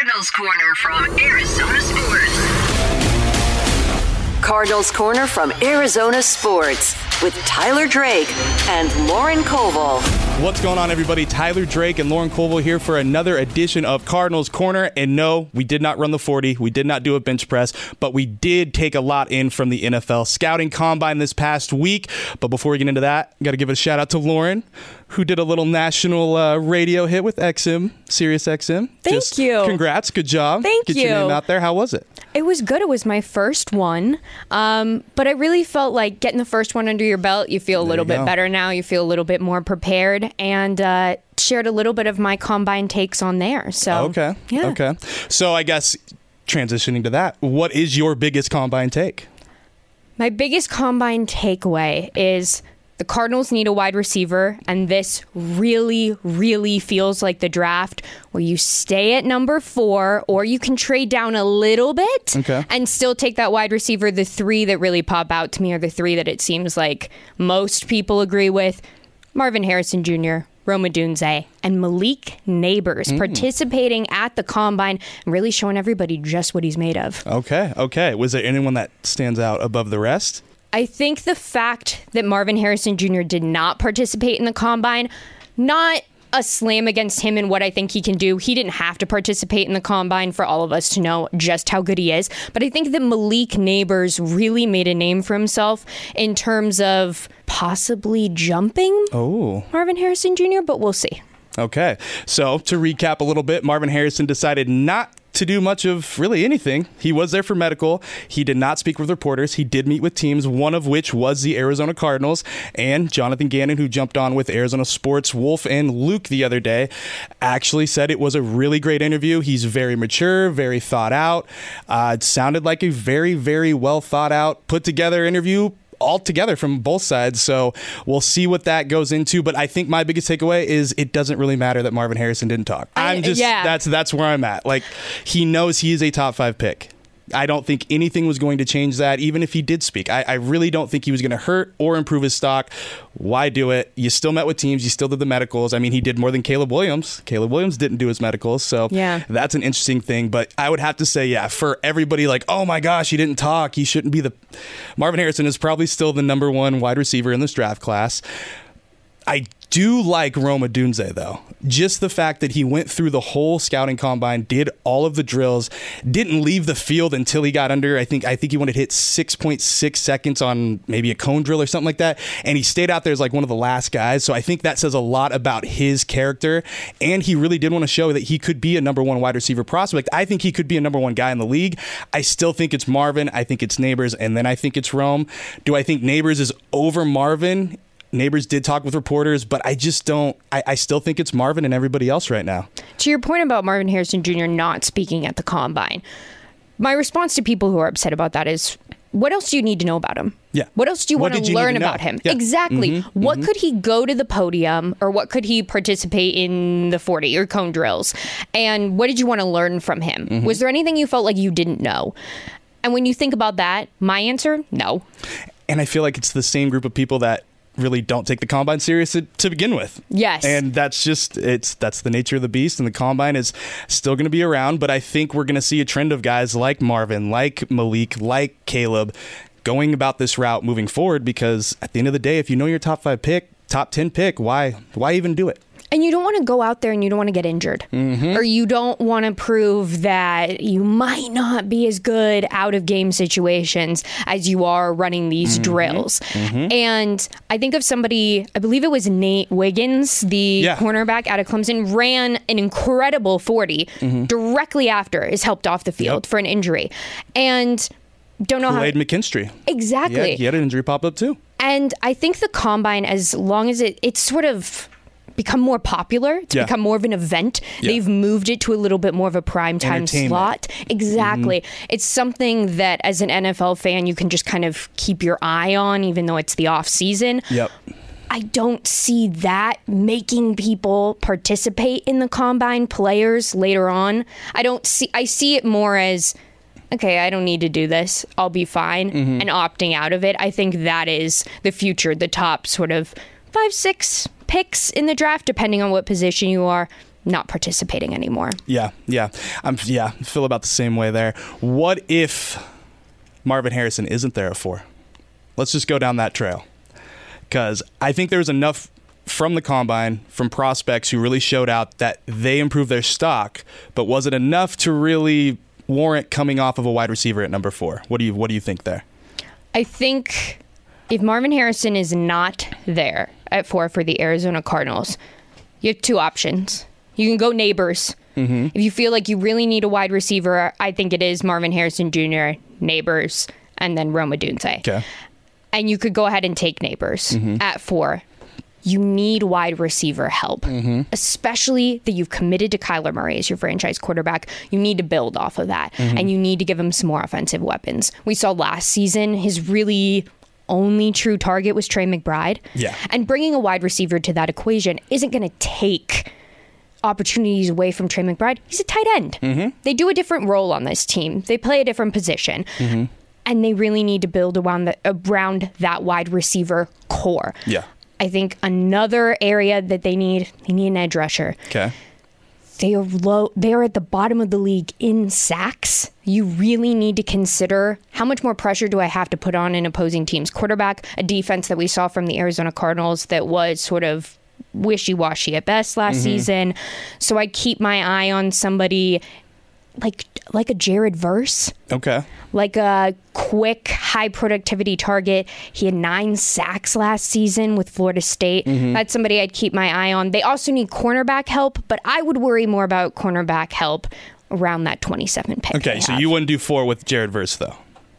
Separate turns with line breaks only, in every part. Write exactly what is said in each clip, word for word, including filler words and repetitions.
Cardinals Corner from Arizona Sports. Cardinals Corner from Arizona Sports with Tyler Drake and Lauren Koval.
What's going on, everybody? Tyler Drake and Lauren Koval here for another edition of Cardinals Corner. And no, we did not run the forty. We did not do a bench press, but we did take a lot in from the N F L Scouting Combine this past week. But before we get into that, got to give a shout out to Lauren, who did a little national uh, radio hit with X M, Sirius X M.
Thank
Just
you.
Congrats. Good job.
Thank
Get
you.
Get your name out there. How was it?
It was good. It was my first one. Um, but I really felt like getting the first one under your belt, you feel a
There
little
you
bit
go.
better now. You feel a little bit more prepared, and uh, shared a little bit of my combine takes on there. So
Okay.
yeah.
Okay. So I guess transitioning to that, what is your biggest combine take?
My biggest combine takeaway is the Cardinals need a wide receiver, and this really, really feels like the draft where you stay at number four, or you can trade down a little bit
Okay.
and still take that wide receiver. The three that really pop out to me are the three that it seems like most people agree with: Marvin Harrison Junior, Rome Odunze, and Malik Neighbors
Mm.
participating at the Combine and really showing everybody just what he's made of.
Okay. Okay. Was there anyone that stands out above the rest?
I think the fact that Marvin Harrison Junior did not participate in the Combine, not a slam against him and what I think he can do. He didn't have to participate in the Combine for all of us to know just how good he is. But I think that Malik Neighbors really made a name for himself in terms of possibly jumping
Oh.
Marvin Harrison Junior, but we'll see.
Okay. So to recap a little bit, Marvin Harrison decided not to do much of really anything. He was there for medical. He did not speak with reporters. He did meet with teams, one of which was the Arizona Cardinals. And Jonathan Gannon, who jumped on with Arizona Sports, Wolf and Luke the other day, actually said it was a really great interview. He's very mature, very thought out. Uh, it sounded like a very, very well thought out, put together interview all together from both sides. So we'll see what that goes into. But I think my biggest takeaway is it doesn't really matter that Marvin Harrison didn't talk. I'm just,
yeah.
that's, that's where I'm at. Like, he knows he is a top five pick. I don't think anything was going to change that, even if he did speak. I, I really don't think he was going to hurt or improve his stock. Why do it? You still met with teams. You still did the medicals. I mean, he did more than Caleb Williams. Caleb Williams didn't do his medicals. So
Yeah.
that's an interesting thing. But I would have to say, yeah, for everybody like, oh my gosh, he didn't talk. He shouldn't be the... Marvin Harrison is probably still the number one wide receiver in this draft class. I do like Rome Odunze, though. Just the fact that he went through the whole scouting combine, did all of the drills, didn't leave the field until he got under, I think I think he wanted to hit six point six seconds on maybe a cone drill or something like that. And he stayed out there as like one of the last guys. So I think that says a lot about his character. And he really did want to show that he could be a number one wide receiver prospect. I think he could be a number one guy in the league. I still think it's Marvin. I think it's Neighbors. And then I think it's Rome. Do I think Neighbors is over Marvin? Neighbors did talk with reporters, but I just don't, I, I still think it's Marvin and everybody else right now.
To your point about Marvin Harrison Junior not speaking at the Combine, my response to people who are upset about that is, what else do you need to know about him?
Yeah.
What else do you
What
want
did
to
you need
learn
to know?
about him?
Yeah.
Exactly.
Mm-hmm,
What
mm-hmm.
could he go to the podium, or what could he participate in the forty or cone drills? And what did you want to learn from him?
Mm-hmm.
Was there anything you felt like you didn't know? And when you think about that, my answer, no.
And I feel like it's the same group of people that really don't take the combine serious to, to begin with.
Yes.
And that's just, it's that's the nature of the beast, and the combine is still going to be around. But I think we're going to see a trend of guys like Marvin, like Malik, like Caleb going about this route moving forward, because at the end of the day, if you know your top five pick, top ten pick, why why even do it?
And you don't want to go out there and you don't want to get injured.
Mm-hmm.
Or you don't want to prove that you might not be as good out of game situations as you are running these
Mm-hmm.
drills.
Mm-hmm.
And I think of somebody, I believe it was Nate Wiggins, the
Yeah.
cornerback out of Clemson, ran an incredible forty
Mm-hmm.
directly after is helped off the field
Yep.
for an injury. And don't know
Kool-Aid
how...
McKinstry.
Exactly.
Yeah, he had an injury pop up too.
And I think the Combine, as long as it, it's sort of become more popular, it's
Yeah.
become more of an event.
Yeah.
They've moved it to a little bit more of a prime time
Entertainment.
slot. Exactly.
Mm-hmm.
It's something that as an N F L fan, you can just kind of keep your eye on, even though it's the off season.
Yep.
I don't see that making people participate in the Combine, players later on. I don't see, I see it more as, okay, I don't need to do this. I'll be fine.
Mm-hmm.
And opting out of it. I think that is the future, the top sort of five, six picks in the draft, depending on what position you are. not participating anymore.
Yeah, yeah. I'm yeah, I feel about the same way there. What if Marvin Harrison isn't there at four? Let's just go down that trail. Because I think there's enough from the combine, from prospects who really showed out that they improved their stock, but was it enough to really warrant coming off of a wide receiver at number four? What do you what do you think there?
I think if Marvin Harrison is not there at four for the Arizona Cardinals, you have two options. You can go Neighbors. Mm-hmm. If you feel like you really need a wide receiver, I think it is Marvin Harrison Junior, Neighbors, and then Rome Odunze.
Okay.
And you could go ahead and take Neighbors mm-hmm. at four. You need wide receiver help, mm-hmm. especially that you've committed to Kyler Murray as your franchise quarterback. You need to build off of that, mm-hmm. and you need to give him some more offensive weapons. We saw last season his really only true target was Trey McBride.
Yeah.
And bringing a wide receiver to that equation isn't going to take opportunities away from Trey McBride. He's a tight end. Mm-hmm. They do a different role on this team. They play a different position. Mm-hmm. And they really need to build around, the, around that wide receiver core.
Yeah.
I think another area that they need, they need an edge rusher.
Okay.
They are low. They are at the bottom of the league in sacks. You really need to consider how much more pressure do I have to put on an opposing team's quarterback, a defense that we saw from the Arizona Cardinals that was sort of wishy-washy at best last mm-hmm. season. So I keep my eye on somebody like like a Jared Verse.
Okay.
Like a quick, high productivity target. He had nine sacks last season with Florida State. Mm-hmm. That's somebody I'd keep my eye on. They also need cornerback help, but I would worry more about cornerback help around that twenty-seven pick.
Okay, so you wouldn't do four with Jared Verse, though?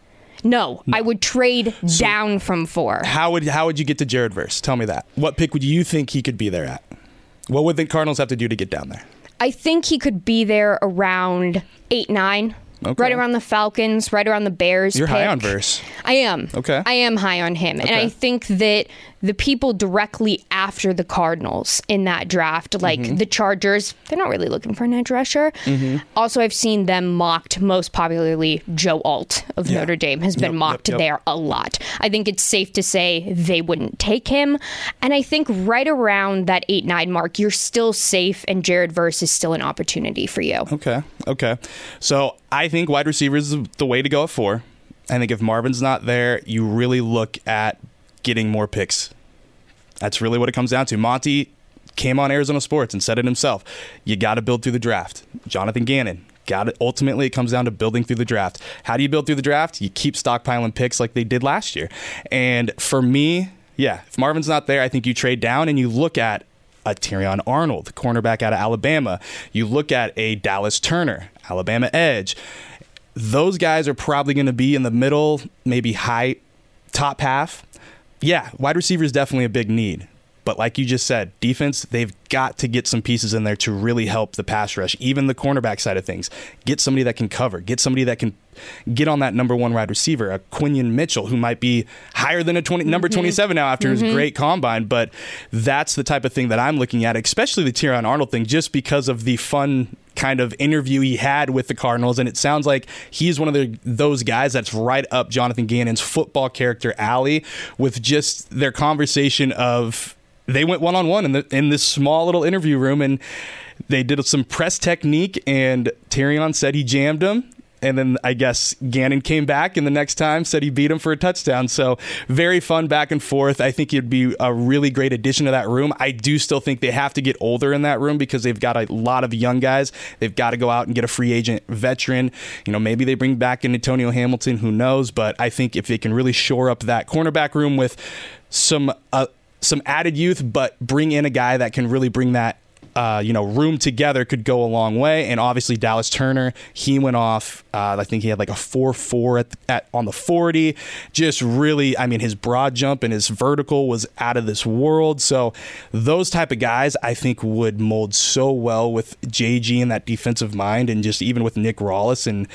No, no. I would trade so down from four. How
would how would you get to Jared Verse? Tell me that. What pick would you think he could be there at? What would the Cardinals have to do to get down there?
I think he could be there around eight, nine. Okay. Right around the Falcons, right around the Bears.
You're
pick.
high on Verse.
I am.
Okay.
I am high on him. Okay. And I think that the people directly after the Cardinals in that draft, like mm-hmm. the Chargers, they're not really looking for an edge rusher. Mm-hmm. Also, I've seen them mocked, most popularly Joe Alt of yeah. Notre Dame has been yep, mocked yep, yep. there a lot. I think it's safe to say they wouldn't take him. And I think right around that eight nine mark, you're still safe and Jared Verse is still an opportunity for you.
Okay. Okay. So I think wide receiver is the way to go at four. I think if Marvin's not there, you really look at getting more picks. That's really what it comes down to. Monty came on Arizona Sports and said it himself. You got to build through the draft. Jonathan Gannon, got it. Ultimately, it comes down to building through the draft. How do you build through the draft? You keep stockpiling picks like they did last year. And for me, yeah, if Marvin's not there, I think you trade down and you look at a Terrion Arnold, cornerback out of Alabama. You look at a Dallas Turner, Alabama edge. Those guys are probably going to be in the middle, maybe high, top half. Yeah, wide receiver is definitely a big need. But like you just said, defense, they've got to get some pieces in there to really help the pass rush, even the cornerback side of things. Get somebody that can cover. Get somebody that can get on that number one wide receiver, a Quinion Mitchell, who might be higher than a twenty, mm-hmm. number twenty-seven now after mm-hmm. his great combine. But that's the type of thing that I'm looking at, especially the Terrion Arnold thing, just because of the fun kind of interview he had with the Cardinals. And it sounds like he's one of the, those guys that's right up Jonathan Gannon's football character alley with just their conversation of, they went one-on-one in the in this small little interview room, and they did some press technique, and Terrion said he jammed him. And then I guess Gannon came back, and the next time said he beat him for a touchdown. So very fun back and forth. I think he'd be a really great addition to that room. I do still think they have to get older in that room because they've got a lot of young guys. They've got to go out and get a free agent veteran. You know, maybe they bring back an Antonio Hamilton, who knows? But I think if they can really shore up that cornerback room with some uh, some added youth, but bring in a guy that can really bring that Uh, you know, room together, could go a long way. And obviously Dallas Turner, he went off. Uh, I think he had like a four four at, at on the forty. Just really, I mean, his broad jump and his vertical was out of this world. So those type of guys, I think, would mold so well with J G and that defensive mind, and just even with Nick Rawlis. And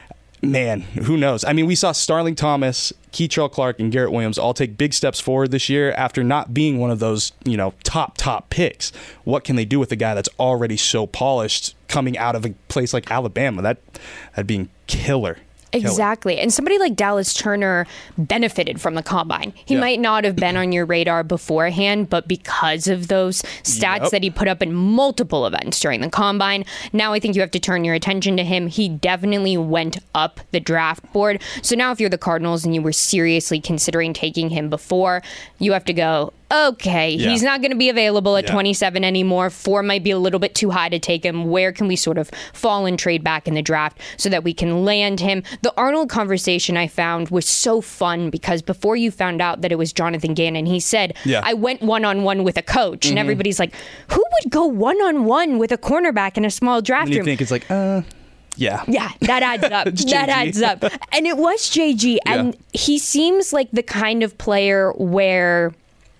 man, who knows? I mean, we saw Starling Thomas, Keitrell Clark, and Garrett Williams all take big steps forward this year after not being one of those, you know, top, top picks. What can they do with a guy that's already so polished coming out of a place like Alabama? That, that'd be killer.
Exactly. And somebody like Dallas Turner benefited from the combine. He
Yeah.
might not have been on your radar beforehand, but because of those stats
Yep.
that he put up in multiple events during the combine, now I think you have to turn your attention to him. He definitely went up the draft board. So now if you're the Cardinals and you were seriously considering taking him before, you have to go, okay,
Yeah.
he's not going to be available at
Yeah.
twenty-seven anymore. Four might be a little bit too high to take him. Where can we sort of fall and trade back in the draft so that we can land him? The Arnold conversation I found was so fun because before you found out that it was Jonathan Gannon, he said,
Yeah.
I went one-on-one with a coach. And everybody's like, who would go one-on-one with a cornerback in a small draft
And you
room?
think it's like, uh, yeah.
Yeah, that adds up.
It's
that
J G.
adds up. And it was J G. And
Yeah.
he seems like the kind of player where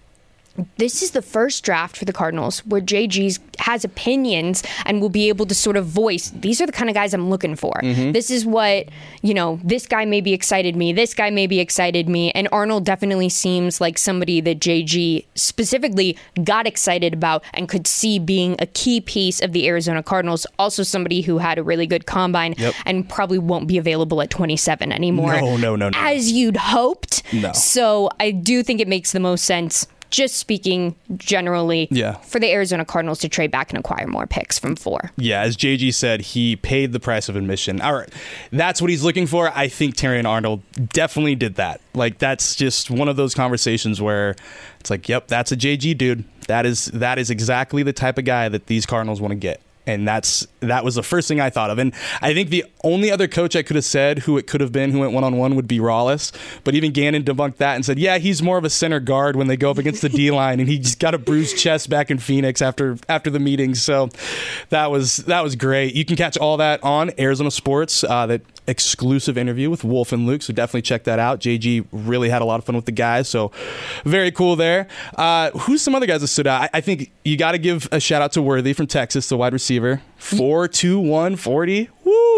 this is the first draft for the Cardinals where J G has opinions and will be able to sort of voice, these are the kind of guys I'm looking for.
Mm-hmm.
This is what, you know, this guy maybe excited me. This guy maybe excited me. And Arnold definitely seems like somebody that J G specifically got excited about and could see being a key piece of the Arizona Cardinals. Also somebody who had a really good combine
Yep.
and probably won't be available at twenty-seven anymore.
No, no, no, no.
As you'd hoped.
No.
So I do think it makes the most sense, just speaking generally,
Yeah.
for the Arizona Cardinals to trade back and acquire more picks from four.
Yeah, as J G said, he paid the price of admission. All right, that's what he's looking for. I think Terrion Arnold definitely did that. Like, that's just one of those conversations where it's like, yep, that's a J G dude. That is that is exactly the type of guy that these Cardinals want to get. And that's that was the first thing I thought of. And I think the only other coach I could have said who it could have been who went one-on-one would be Rollis. But even Gannon debunked that and said, yeah, he's more of a center guard when they go up against the D-line. And he just got a bruised chest back in Phoenix after after the meeting. So that was that was great. You can catch all that on Arizona Sports, uh, that exclusive interview with Wolf and Luke. So definitely check that out. J G really had a lot of fun with the guys. So very cool there. Uh, who's some other guys that stood out? I, I think you got to give a shout out to Worthy from Texas, the wide receiver. four two one forty.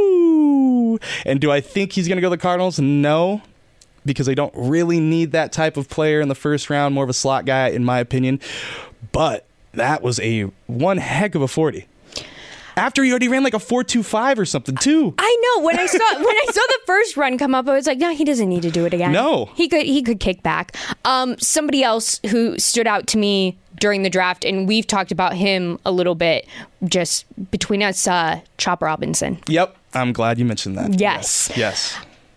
Woo! And do I think he's going to go to the Cardinals? No, because they don't really need that type of player in the first round. More of a slot guy, in my opinion. But that was a one heck of a forty. After he already ran like a four two five or something, too.
I know. When I saw when I saw the first run come up, I was like, no, he doesn't need to do it again.
No.
He could he could kick back. Um, somebody else who stood out to me during the draft, and we've talked about him a little bit just between us, uh, Chop Robinson.
Yep. I'm glad you mentioned that.
Yes.
Yes.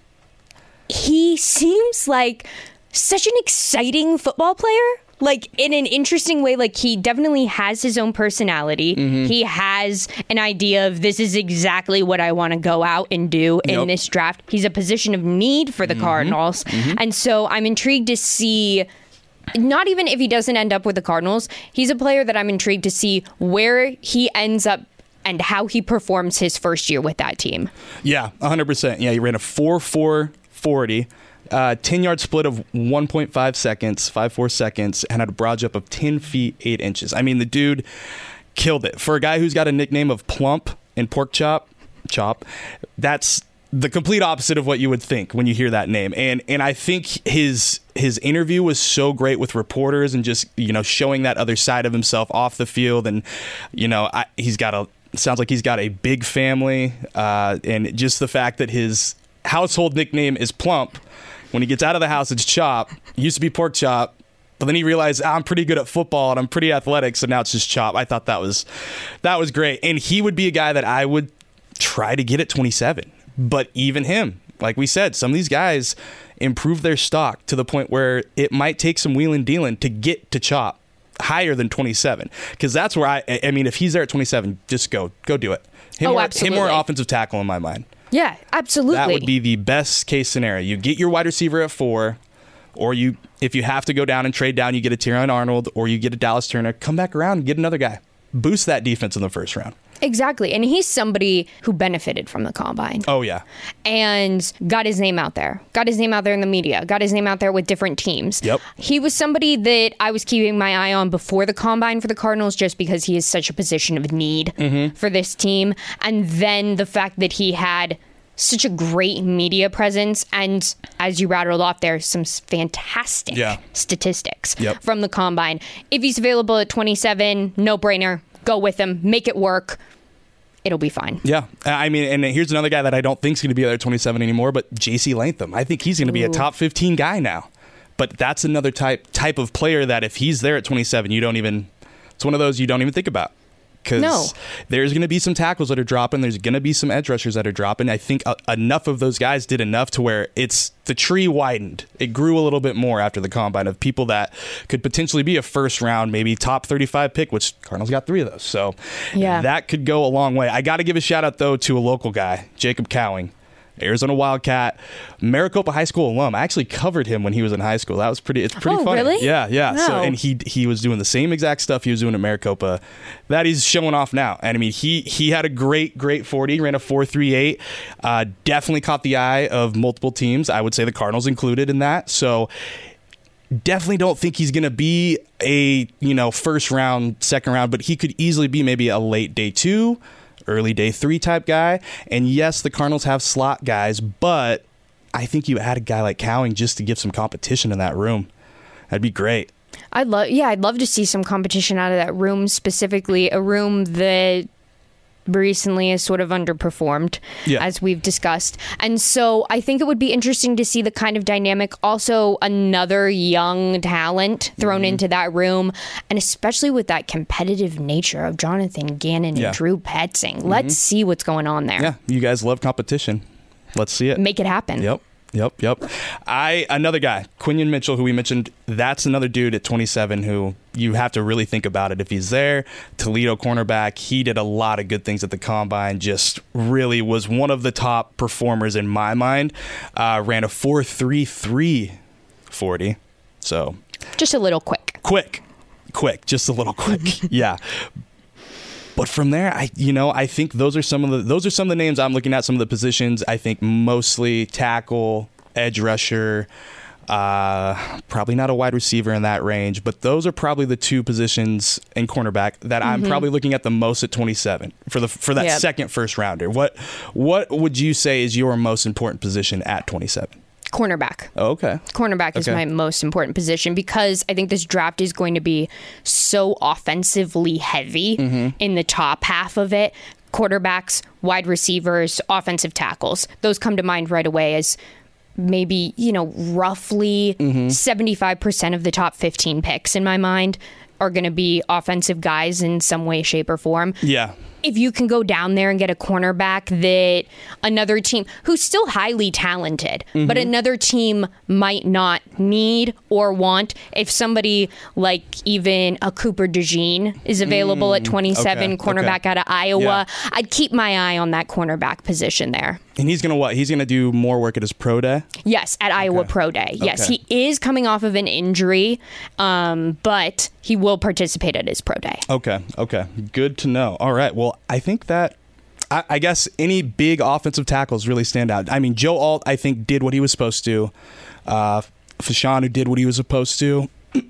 He seems like such an exciting football player. Like, in an interesting way, like, he definitely has his own personality.
Mm-hmm.
He has an idea of this is exactly what I want to go out and do in
Yep.
this draft. He's a position of need for the
Mm-hmm.
Cardinals.
Mm-hmm.
And so I'm intrigued to see, not even if he doesn't end up with the Cardinals, he's a player that I'm intrigued to see where he ends up and how he performs his first year with that team.
Yeah, one hundred percent. Yeah, he ran a four four forty. Uh, ten-yard split of one point five seconds, five four seconds, and had a broad jump of ten feet, eight inches. I mean, the dude killed it. For a guy who's got a nickname of Plump and Pork Chop, Chop, that's the complete opposite of what you would think when you hear that name. And and I think his his interview was so great with reporters and just, you know, showing that other side of himself off the field. And, you know, I, he's got a, sounds like he's got a big family. Uh, and just the fact that his household nickname is Plump. When he gets out of the house, it's Chop. It used to be Pork Chop, but then he realized, ah, I'm pretty good at football and I'm pretty athletic, so now it's just Chop. I thought that was that was great, and he would be a guy that I would try to get at twenty-seven. But even him, like we said, some of these guys improve their stock to the point where it might take some wheeling dealing to get to Chop higher than twenty-seven, because that's where I. I mean, if he's there at twenty-seven, just go go do it. Him,
Oh,
or, him
absolutely.
or offensive tackle in my mind.
Yeah, absolutely.
That would be the best case scenario. You get your wide receiver at four, or you, if you have to go down and trade down, you get a Terrion Arnold, or you get a Dallas Turner. Come back around and get another guy. Boost that defense in the first round.
Exactly. And he's somebody who benefited from the combine
Oh, yeah.
and got his name out there, got his name out there in the media, got his name out there with different teams.
Yep.
He was somebody that I was keeping my eye on before the combine for the Cardinals just because he is such a position of need
Mm-hmm.
for this team. And then the fact that he had such a great media presence and, as you rattled off there, some s- fantastic
Yeah.
statistics
Yep.
from the combine. If he's available at twenty-seven, no brainer. Go with him, make it work. it'll be fine.
Yeah. I mean, and here's another guy that I don't think is going to be there at twenty-seven anymore, but J C Latham. I think he's going to be
Ooh.
a top fifteen guy now. But that's another type type of player that if he's there at twenty-seven, you don't even, it's one of those you don't even think about. Because
no.
there's going to be some tackles that are dropping. There's going to be some edge rushers that are dropping. I think uh, enough of those guys did enough to where it's the tree widened. It grew a little bit more after the combine of people that could potentially be a first round, maybe top thirty-five pick, which Cardinals got three of those. So
yeah.
that could go a long way. I got to give a shout out, though, to a local guy, Jacob Cowing. Arizona Wildcat, Maricopa High School alum. I actually covered him when he was in high school. That was pretty. It's pretty
oh,
funny.
Really?
Yeah, yeah.
Wow.
So and he he was doing the same exact stuff he was doing at Maricopa, that he's showing off now. And I mean, he he had a great great forty, ran a four three eight. Uh, definitely caught the eye of multiple teams. I would say the Cardinals included in that. So definitely don't think he's going to be a you know first round, second round, but he could easily be maybe a late day two, early day three type guy. And yes, the Cardinals have slot guys, but I think you add a guy like Cowing just to give some competition in that room. That'd be great.
I'd love, yeah, I'd love to see some competition out of that room, specifically a room that recently has sort of underperformed,
yeah.
as we've discussed. And so I think it would be interesting to see the kind of dynamic, also another young talent thrown mm-hmm. into that room, and especially with that competitive nature of Jonathan Gannon
yeah.
and Drew Petzing.
Mm-hmm.
Let's see what's going on there.
Yeah, you guys love competition. Let's see it.
Make it happen.
Yep. Yep, yep. I another guy, Quinion Mitchell, who we mentioned. That's another dude at twenty-seven who you have to really think about it if he's there. Toledo cornerback. He did a lot of good things at the combine. Just really was one of the top performers in my mind. Uh, ran a four three three forty. So
just a little quick.
Quick, quick, just a little quick. Yeah. But from there, I you know I think those are some of the those are some of the names I'm looking at. Some of the positions I think mostly tackle, edge rusher, uh, probably not a wide receiver in that range. But those are probably the two positions in cornerback that mm-hmm. I'm probably looking at the most at twenty-seven for the for that
yep.
second first rounder. What what would you say is your most important position at twenty-seven?
Cornerback.
Oh, okay.
Cornerback is
okay.
my most important position because I think this draft is going to be so offensively heavy mm-hmm. in the top half of it. Quarterbacks, wide receivers, offensive tackles. Those come to mind right away as maybe, you know, roughly mm-hmm. seventy-five percent of the top fifteen picks in my mind are going to be offensive guys in some way, shape, or form.
Yeah.
If you can go down there and get a cornerback that another team, who's still highly talented, mm-hmm. but another team might not need or want, if somebody like even a Cooper DeJean is available mm, at twenty-seven, okay, cornerback okay. out of Iowa, yeah. I'd keep my eye on that cornerback position there.
And he's going to what? He's going to do more work at his pro day?
Yes, at Iowa okay. Pro Day. Yes, okay. He is coming off of an injury, um, but he will participate at his pro day.
Okay, okay. Good to know. All right, well, I think that, I, I guess any big offensive tackles really stand out. I mean, Joe Alt, I think, did what he was supposed to. Uh, Fashanu did what he was supposed to.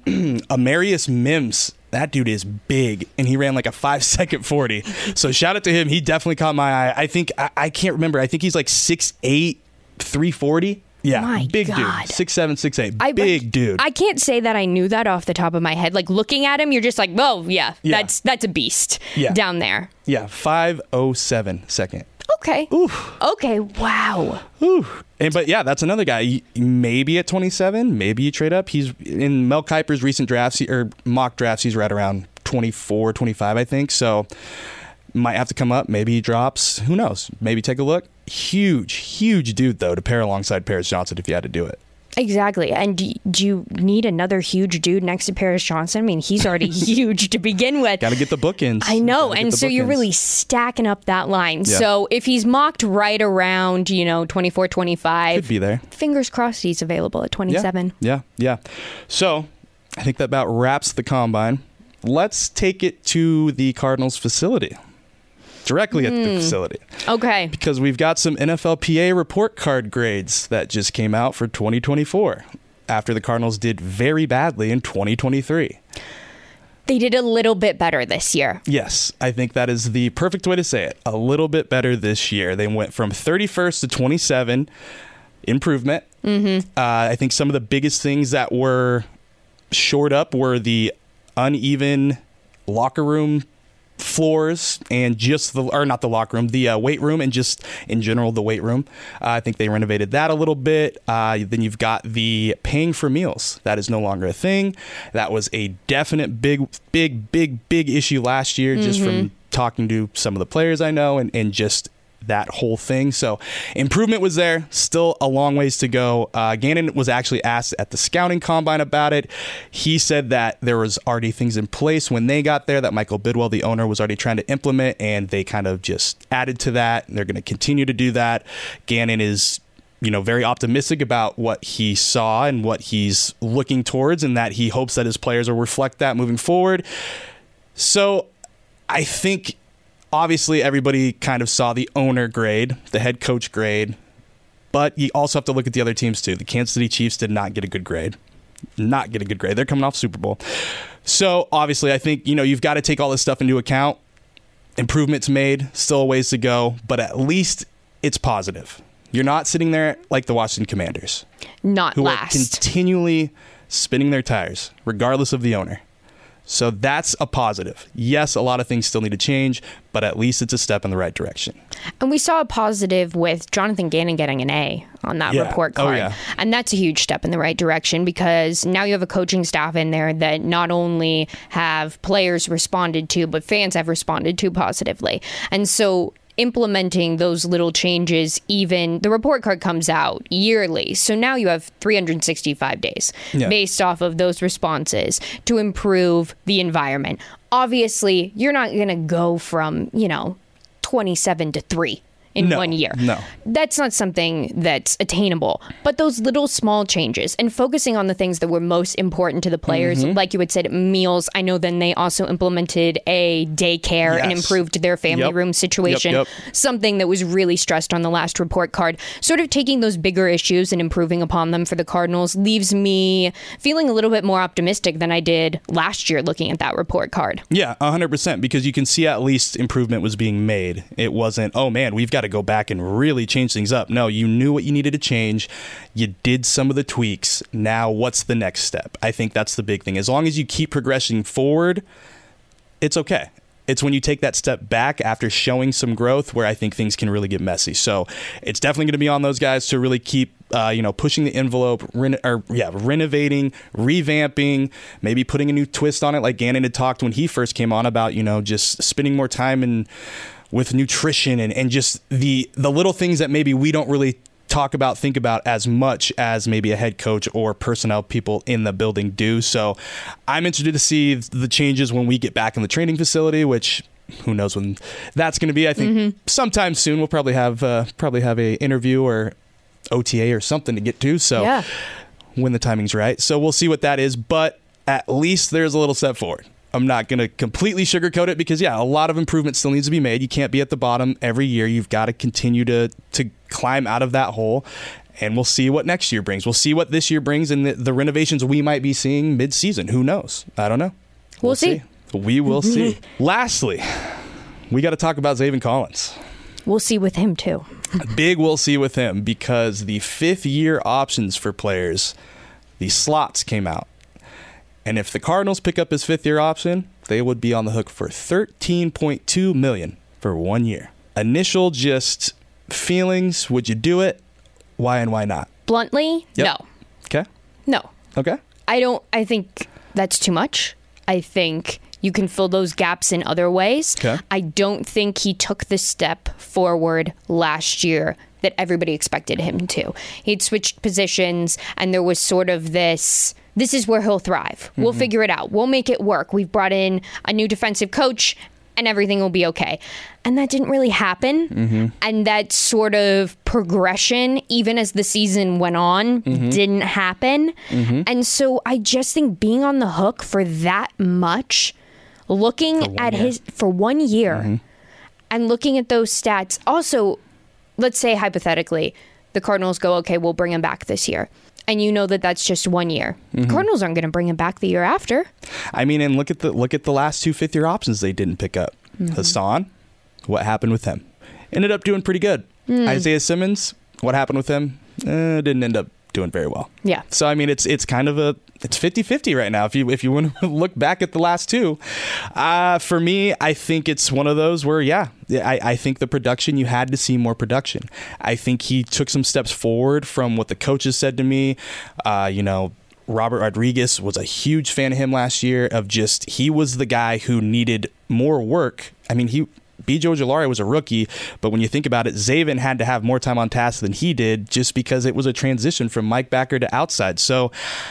Amarius Mims, that dude is big, and he ran like a five-second forty. So shout out to him. He definitely caught my eye. I think, I, I can't remember. I think he's like six eight, three forty. Yeah,
my
big
God.
dude. six seven, six eight.
I,
big dude.
I can't say that I knew that off the top of my head. Like, looking at him, you're just like, oh, yeah,
yeah.
that's that's a beast
yeah.
down there.
Yeah, five oh seven second.
Okay.
Oof.
Okay, wow.
Oof. And, but yeah, that's another guy. Maybe at twenty-seven, maybe you trade up. He's in Mel Kiper's recent drafts, or mock drafts, he's right around twenty-four, twenty-five, I think. So might have to come up. Maybe he drops. Who knows? Maybe take a look. Huge, huge dude, though, to pair alongside Paris Johnson if you had to do it.
Exactly. And do, do you need another huge dude next to Paris Johnson? I mean, he's already huge to begin with.
Got to get the bookends.
I know. And so bookends. You're really stacking up that line.
Yeah.
So if he's mocked right around, you know, twenty-four, twenty-five.
Could be there.
Fingers crossed he's available at twenty-seven.
Yeah, yeah. yeah. So I think that about wraps the combine. Let's take it to the Cardinals facility. Directly at mm. the facility.
Okay.
Because we've got some N F L P A report card grades that just came out for twenty twenty-four after the Cardinals did very badly in twenty twenty-three.
They did a little bit better this year.
Yes, I think that is the perfect way to say it. A little bit better this year. They went from thirty-first to twenty-seven. Improvement.
Mm-hmm.
Uh, I think some of the biggest things that were shored up were the uneven locker room floors and just the, or not the locker room, the uh, weight room, and just in general the weight room. Uh, I think they renovated that a little bit. Uh, then you've got the paying for meals. That is no longer a thing. That was a definite big, big, big, big issue last year, just mm-hmm. from talking to some of the players I know, and, and just that whole thing. So improvement was there, still a long ways to go. Uh, Gannon was actually asked at the scouting combine about it. He said that there was already things in place when they got there that Michael Bidwell, the owner, was already trying to implement, and they kind of just added to that. They're going to continue to do that. Gannon is, you know, very optimistic about what he saw and what he's looking towards, and that he hopes that his players will reflect that moving forward. So I think obviously everybody kind of saw the owner grade, the head coach grade, but you also have to look at the other teams too. The Kansas City Chiefs did not get a good grade. Not get a good grade. They're coming off Super Bowl. So obviously I think, you know, you've got to take all this stuff into account. Improvements made, still a ways to go, but at least it's positive. You're not sitting there like the Washington Commanders.
Not
who
last.
Are continually spinning their tires, regardless of the owner. So that's a positive. Yes, a lot of things still need to change, but at least it's a step in the right direction.
And we saw a positive with Jonathan Gannon getting an A on that
yeah.
report card.
Oh, yeah.
And that's a huge step in the right direction, because now you have a coaching staff in there that not only have players responded to, but fans have responded to positively. And so implementing those little changes, even the report card comes out yearly. So now you have three hundred sixty-five days yeah. based off of those responses to improve the environment. Obviously, you're not going to go from, you know, twenty-seven to three in
no,
one year.
No.
That's not something that's attainable. But those little small changes and focusing on the things that were most important to the players, mm-hmm. like you had said, meals. I know then they also implemented a daycare yes. and improved their family
yep.
room situation,
yep, yep.
something that was really stressed on the last report card. Sort of taking those bigger issues and improving upon them for the Cardinals leaves me feeling a little bit more optimistic than I did last year looking at that report card.
Yeah, one hundred percent, because you can see at least improvement was being made. It wasn't, oh man, we've got to go back and really change things up. No, you knew what you needed to change. You did some of the tweaks. Now, what's the next step? I think that's the big thing. As long as you keep progressing forward, it's okay. It's when you take that step back after showing some growth where I think things can really get messy. So it's definitely going to be on those guys to really keep, uh, you know, pushing the envelope, reno- or yeah, renovating, revamping, maybe putting a new twist on it, like Gannon had talked when he first came on about, you know, just spending more time in with nutrition and, and just the the little things that maybe we don't really talk about, think about as much as maybe a head coach or personnel people in the building do. So I'm interested to see the changes when we get back in the training facility, which who knows when that's going to be. I think mm-hmm. sometime soon we'll probably have uh, probably have a interview or O T A or something to get to. So
yeah.
when the timing's right. So we'll see what that is. But at least there's a little step forward. I'm not going to completely sugarcoat it because, yeah, a lot of improvement still needs to be made. You can't be at the bottom every year. You've got to continue to to climb out of that hole, and we'll see what next year brings. We'll see what this year brings and the, the renovations we might be seeing mid-season. Who knows? I don't know.
We'll, we'll see.
see. We will see. Lastly, we got to talk about Zaven Collins.
We'll see with him, too.
Big we'll see with him because the fifth-year options for players, the slots came out. And if the Cardinals pick up his fifth-year option, they would be on the hook for thirteen point two million dollars for one year. Initial just feelings, would you do it? Why and why not?
Bluntly,
yep.
no.
Okay.
No.
Okay.
I don't, I think that's too much. I think you can fill those gaps in other ways.
Okay.
I don't think he took the step forward last year that everybody expected him to. He'd switched positions, and there was sort of this, this is where he'll thrive. We'll mm-hmm. figure it out. We'll make it work. We've brought in a new defensive coach, and everything will be okay. And that didn't really happen. Mm-hmm. And that sort of progression, even as the season went on, mm-hmm. didn't happen. Mm-hmm. And so I just think being on the hook for that much, looking at year. his, for one year, mm-hmm. and looking at those stats, also, let's say hypothetically, the Cardinals go, okay, we'll bring him back this year. And you know that that's just one year. Mm-hmm. Cardinals aren't going to bring him back the year after.
I mean, and look at the look at the last two fifth-year options they didn't pick up. Mm-hmm. Hassan, what happened with him? Ended up doing pretty good. Mm. Isaiah Simmons, what happened with him? Eh, didn't end up doing very well.
Yeah.
So I mean, it's it's kind of a it's fifty-fifty right now. If you if you want to look back at the last two, uh, for me, I think it's one of those where yeah, I, I think the production, you had to see more production. I think he took some steps forward from what the coaches said to me. Uh, you know. Robert Rodriguez was a huge fan of him last year, of just he was the guy who needed more work. I mean, he B J Ojulari was a rookie, but when you think about it, Zaven had to have more time on task than he did just because it was a transition from Mike Backer to outside. So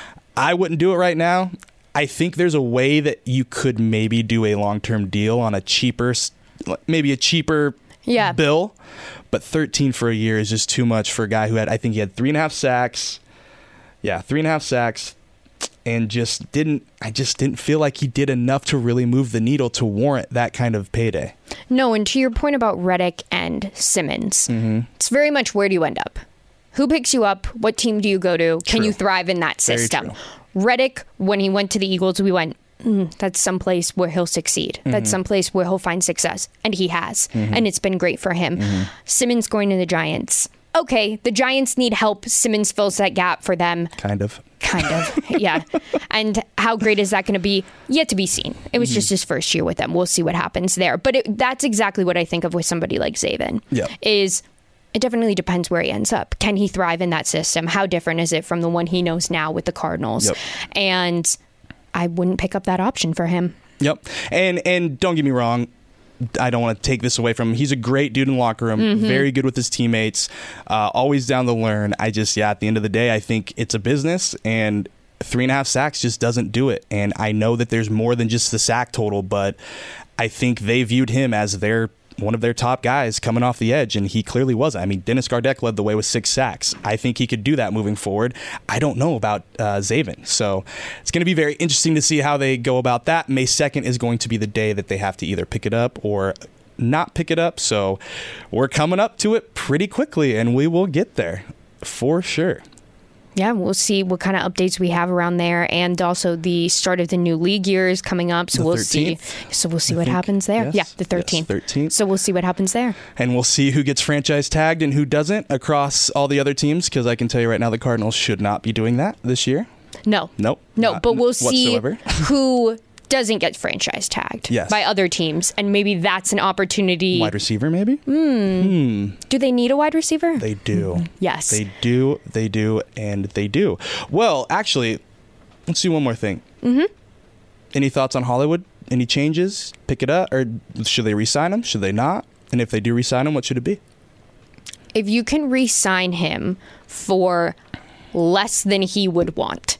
I wouldn't do it right now. I think there's a way that you could maybe do a long-term deal on a cheaper, maybe a cheaper
yeah.
bill, but thirteen for a year is just too much for a guy who had, I think he had three and a half sacks. Yeah, three and a half sacks, and just didn't. I just didn't feel like he did enough to really move the needle to warrant that kind of payday.
No, and to your point about Reddick and Simmons, mm-hmm. it's very much where do you end up? Who picks you up? What team do you go to? Can
True.
you thrive in that system?
Very true.
Reddick, when he went to the Eagles, we went, mm, that's someplace where he'll succeed. Mm-hmm. That's someplace where he'll find success. And he has. Mm-hmm. And it's been great for him. Mm-hmm. Simmons going to the Giants. Okay, the Giants need help. Simmons fills that gap for them.
Kind of.
Kind of, yeah. And how great is that going to be? Yet to be seen. It was mm-hmm. just his first year with them. We'll see what happens there. But it, that's exactly what I think of with somebody like Zaven.
Yeah.
Is it definitely depends where he ends up. Can he thrive in that system? How different is it from the one he knows now with the Cardinals?
Yep.
And I wouldn't pick up that option for him.
Yep. And and don't get me wrong, I don't want to take this away from him. He's a great dude in the locker room, mm-hmm. very good with his teammates, uh, always down to learn. I just, yeah, at the end of the day, I think it's a business, and three and a half sacks just doesn't do it. And I know that there's more than just the sack total, but I think they viewed him as their one of their top guys coming off the edge, and he clearly wasn't. I mean, Dennis Gardeck led the way with six sacks. I think he could do that moving forward. I don't know about uh, Zaven, so it's going to be very interesting to see how they go about that. May second is going to be the day that they have to either pick it up or not pick it up, so we're coming up to it pretty quickly, and we will get there for sure.
Yeah, we'll see what kind of updates we have around there, and also the start of the new league year is coming up. So
the
we'll
thirteenth,
see. So we'll see
I
what
think.
happens there.
Yes.
Yeah, the thirteenth.
Yes, thirteenth.
So we'll see what happens there,
and we'll see who gets franchise tagged and who doesn't across all the other teams. Because I can tell you right now, the Cardinals should not be doing that this year.
No,
nope,
no. But we'll see
whatsoever.
who doesn't get franchise tagged
yes.
by other teams, and maybe that's an opportunity.
Wide receiver, maybe?
Mm.
Hmm.
Do they need a wide receiver?
They do.
Mm-hmm. Yes.
They do, they do, and they do. Well, actually, let's do one more thing.
Mm-hmm.
Any thoughts on Hollywood? Any changes? Pick it up? Or should they re-sign him? Should they not? And if they do re-sign him, what should it be?
If you can re-sign him for less than he would want,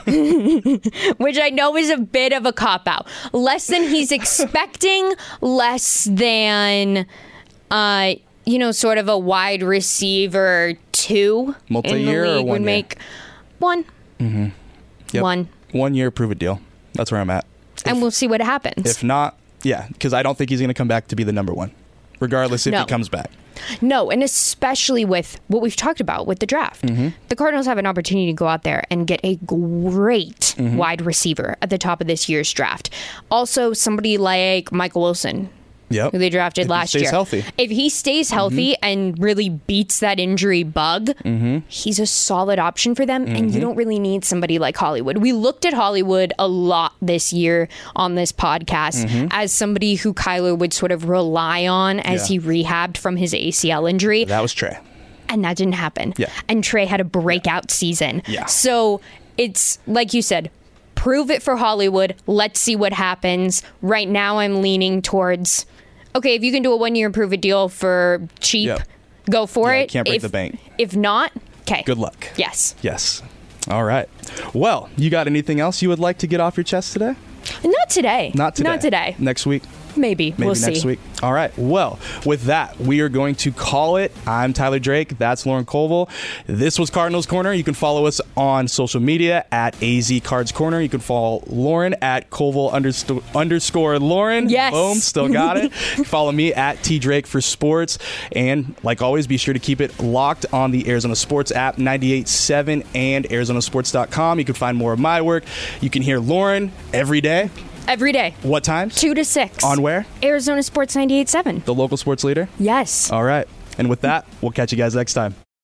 which I know is a bit of a cop-out. Less than he's expecting, less than, uh, you know, sort of a wide receiver two
multi-year
in the league
or one
would
year?
make one.
Mm-hmm. Yep.
One.
One year, prove it deal. That's where I'm at.
And
if,
we'll see what happens.
If not, yeah, because I don't think he's going to come back to be the number one, regardless if
no.
he comes back.
No, and especially with what we've talked about with the draft. Mm-hmm. The Cardinals have an opportunity to go out there and get a great mm-hmm. wide receiver at the top of this year's draft. Also, somebody like Michael Wilson,
yep.
who they drafted
if
last
he stays
year.
Healthy.
If he stays healthy mm-hmm. and really beats that injury bug,
mm-hmm.
he's a solid option for them, mm-hmm. and you don't really need somebody like Hollywood. We looked at Hollywood a lot this year on this podcast mm-hmm. as somebody who Kyler would sort of rely on as
yeah.
he rehabbed from his A C L injury.
That was Trey.
And that didn't happen.
Yeah.
And Trey had a breakout yeah. season.
Yeah.
So it's, like you said, prove it for Hollywood. Let's see what happens. Right now I'm leaning towards, okay, if you can do a one-year prove-it deal for cheap,
yep.
go for
yeah,
it.
Can't break
if,
the bank.
If not, okay.
Good luck.
Yes.
Yes. All right. Well, you got anything else you would like to get off your chest today?
Not today.
Not today.
Not today.
Next week?
Maybe.
Maybe
we'll
next
see.
week. All right. Well, with that, we are going to call it. I'm Tyler Drake. That's Lauren Colville. This was Cardinals Corner. You can follow us on social media at A Z Cards Corner. You can follow Lauren at Colville underscore, underscore Lauren.
Yes.
Boom. Still got it. Follow me at T Drake for sports. And like always, be sure to keep it locked on the Arizona Sports app, ninety-eight point seven and Arizona Sports dot com. You can find more of my work. You can hear Lauren every day.
Every day.
What times?
Two to six.
On where?
Arizona Sports ninety-eight point seven.
The local sports leader?
Yes.
All right. And with that, we'll catch you guys next time.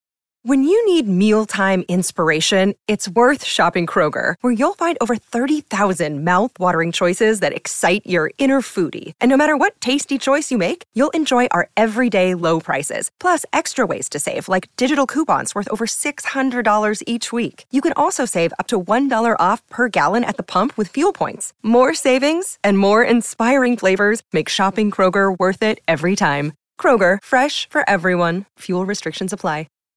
When you need mealtime inspiration, it's worth shopping Kroger, where you'll find over thirty thousand mouth-watering choices that excite your inner foodie. And no matter what tasty choice you make, you'll enjoy our everyday low prices, plus extra ways to save, like digital coupons worth over six hundred dollars each week. You can also save up to one dollar off per gallon at the pump with fuel points. More savings and more inspiring flavors make shopping Kroger worth it every time. Kroger, fresh for everyone. Fuel restrictions apply.